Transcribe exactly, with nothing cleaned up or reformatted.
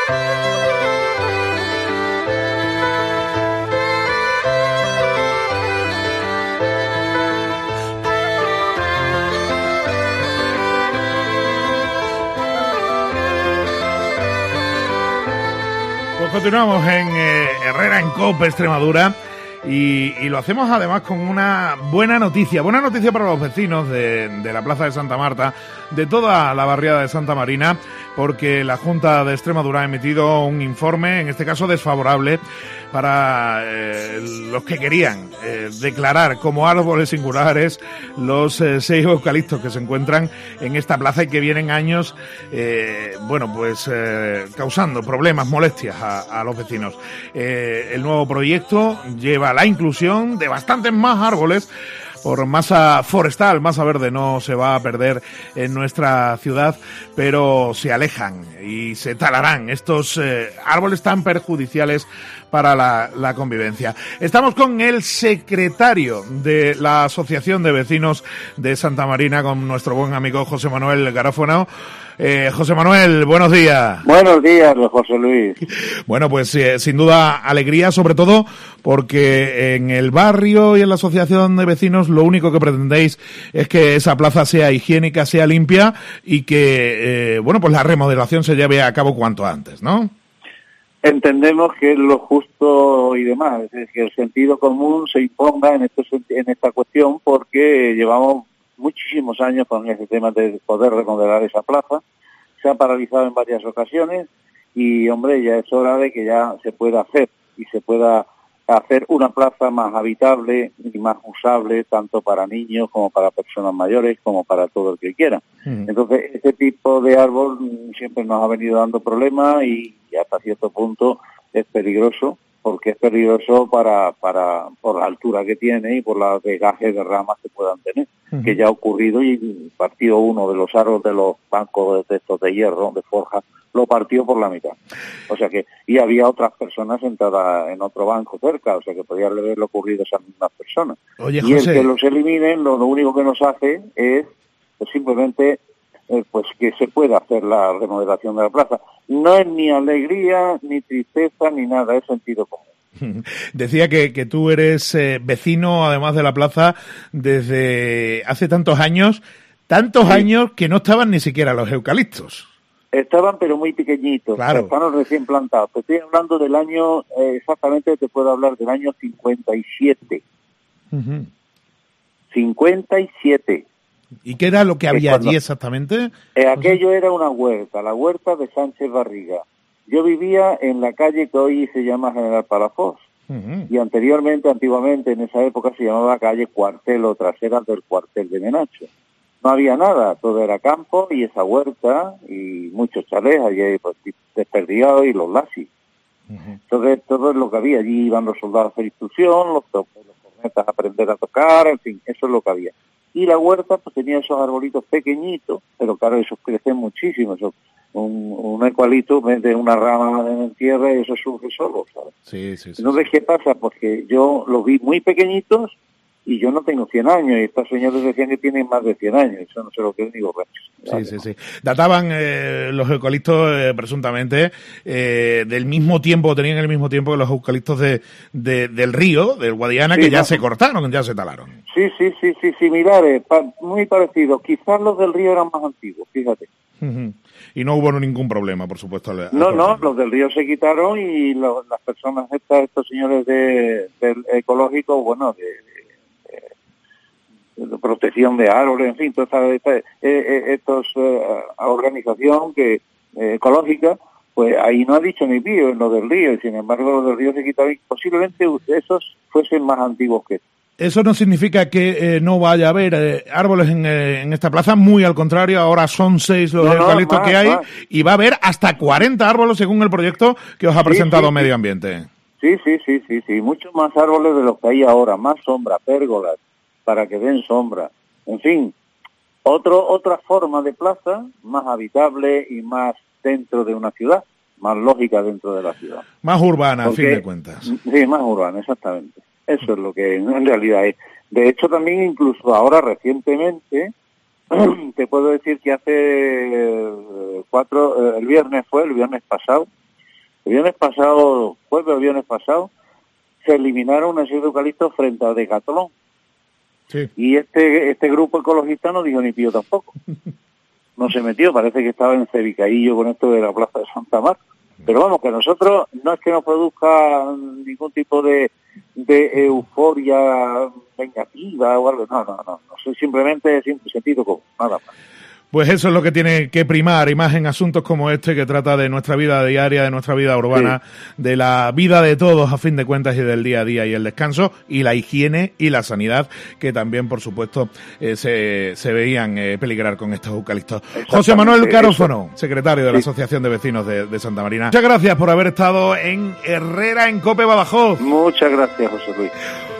Continuamos en eh, Herrera en Cope, Extremadura, y, y lo hacemos además con una buena noticia, buena noticia para los vecinos de, de la Plaza de Santa Marta, de toda la barriada de Santa Marina, porque la Junta de Extremadura ha emitido un informe, en este caso desfavorable, para eh, los que querían eh, declarar como árboles singulares los eh, seis eucaliptos que se encuentran en esta plaza y que vienen años, eh, bueno, pues eh, causando problemas, molestias a, a los vecinos. Eh, el nuevo proyecto lleva la inclusión de bastantes más árboles por masa forestal, masa verde no se va a perder en nuestra ciudad, pero se alejan y se talarán estos eh, árboles tan perjudiciales para la, la convivencia. Estamos con el secretario de la Asociación de Vecinos de Santa Marina, con nuestro buen amigo José Manuel Garáfono. Eh, José Manuel, buenos días. Buenos días, José Luis. Bueno, pues eh, sin duda alegría, sobre todo porque en el barrio y en la asociación de vecinos lo único que pretendéis es que esa plaza sea higiénica, sea limpia y que, eh, bueno, pues la remodelación se lleve a cabo cuanto antes, ¿no? Entendemos que es lo justo y demás, es decir, que el sentido común se imponga en, esto, en esta cuestión, porque llevamos muchísimos años con ese tema de poder remodelar esa plaza. Se ha paralizado en varias ocasiones y, hombre, ya es hora de que ya se pueda hacer y se pueda hacer una plaza más habitable y más usable tanto para niños como para personas mayores como para todo el que quiera. Mm. Entonces, este tipo de árbol siempre nos ha venido dando problemas y hasta cierto punto es peligroso, porque es peligroso para para por la altura que tiene y por los desgajes de ramas que puedan tener, uh-huh. que ya ha ocurrido y partió uno de los árboles de los bancos de estos de hierro, de forja, lo partió por la mitad. O sea que, y había otras personas sentadas en otro banco cerca, o sea que podía haberle ocurrido a esas mismas personas. Oye, y José, el que los eliminen, lo, lo único que nos hace es pues, simplemente eh, pues que se pueda hacer la remodelación de la plaza. No es ni alegría, ni tristeza, ni nada, es sentido común. Decía que, que tú eres eh, vecino, además de la plaza, desde hace tantos años, tantos sí. años que no estaban ni siquiera los eucaliptos. Estaban, pero muy pequeñitos, claro. Estaban recién plantados. Te estoy hablando del año, eh, exactamente te puedo hablar del año cincuenta y siete. Uh-huh. cincuenta y siete. ¿Y qué era lo que había cuando, allí exactamente? Eh, aquello era una huerta, la huerta de Sánchez Barriga. Yo vivía en la calle que hoy se llama General Palafox. Uh-huh. Y anteriormente, antiguamente, en esa época se llamaba calle Cuartel o trasera del cuartel de Menacho. No había nada, todo era campo y esa huerta y muchos chalés allí pues, desperdigados y los lasis. Uh-huh. Entonces, todo es lo que había. Allí iban los soldados a hacer instrucción, los, los cornetas a aprender a tocar, en fin, eso es lo que había. Y la huerta pues tenía esos arbolitos pequeñitos, pero claro, esos crecen muchísimo. Eso, un, un eucalipto mete una rama en tierra y eso surge solo, ¿sabes? Sí, sí, sí. Entonces, ¿qué pasa? Porque yo los vi muy pequeñitos y yo no tengo cien años, y estos señores decían que tienen más de cien años, eso no sé lo que es ni borracho. Sí, sí, sí. Databan eh, los eucaliptos, eh, presuntamente, eh, del mismo tiempo, tenían el mismo tiempo que los eucaliptos de, de del río, del Guadiana, sí, que ya no. se cortaron, ya se talaron. Sí, sí, sí, sí, similares, pa, muy parecidos. Quizás los del río eran más antiguos, fíjate. Uh-huh. Y no hubo ningún problema, por supuesto. Al, al no, problema. no, los del río se quitaron y lo, las personas estas, estos señores de, del ecológico, bueno, de, de, de protección de árboles, en fin, toda esta, esta, eh, eh, estos eh, organización que eh, ecológica, pues ahí no ha dicho ni pío en lo del río, y sin embargo los del río se quitaron y posiblemente esos fuesen más antiguos que estos. Eso no significa que eh, no vaya a haber eh, árboles en, eh, en esta plaza, muy al contrario, ahora son seis los no, eucaliptos no, que hay, más. Y va a haber hasta cuarenta árboles según el proyecto que os ha presentado sí, sí, Medio sí. Ambiente. Sí, sí, sí, sí, sí, muchos más árboles de los que hay ahora, más sombra, pérgolas, para que den sombra, en fin, otro otra forma de plaza más habitable y más dentro de una ciudad, más lógica dentro de la ciudad. Más urbana, Porque, a fin de cuentas. Sí, más urbana, exactamente. Eso es lo que en realidad es. De hecho, también incluso ahora recientemente, te puedo decir que hace cuatro, el viernes fue, el viernes pasado, El viernes pasado, jueves o viernes pasado, se eliminaron una serie de eucaliptos frente a Decathlon. Sí. Y este este grupo ecologista no dijo ni pío tampoco. No se metió, parece que estaba en Cebicaillo con esto de la Plaza de Santa Marta. Pero vamos, que a nosotros no es que nos produzca ningún tipo de, de euforia vengativa o algo, no, no, no, no, simplemente simple sentido común, nada más. Pues eso es lo que tiene que primar, y más en asuntos como este, que trata de nuestra vida diaria, de nuestra vida urbana, sí. de la vida de todos a fin de cuentas, y del día a día, y el descanso, y la higiene y la sanidad, que también, por supuesto, eh, se, se veían eh, peligrar con estos eucaliptos. José Manuel Carófono, secretario de la sí. Asociación de Vecinos de, de Santa Marina. Muchas gracias por haber estado en Herrera en COPE Badajoz. Muchas gracias, José Luis.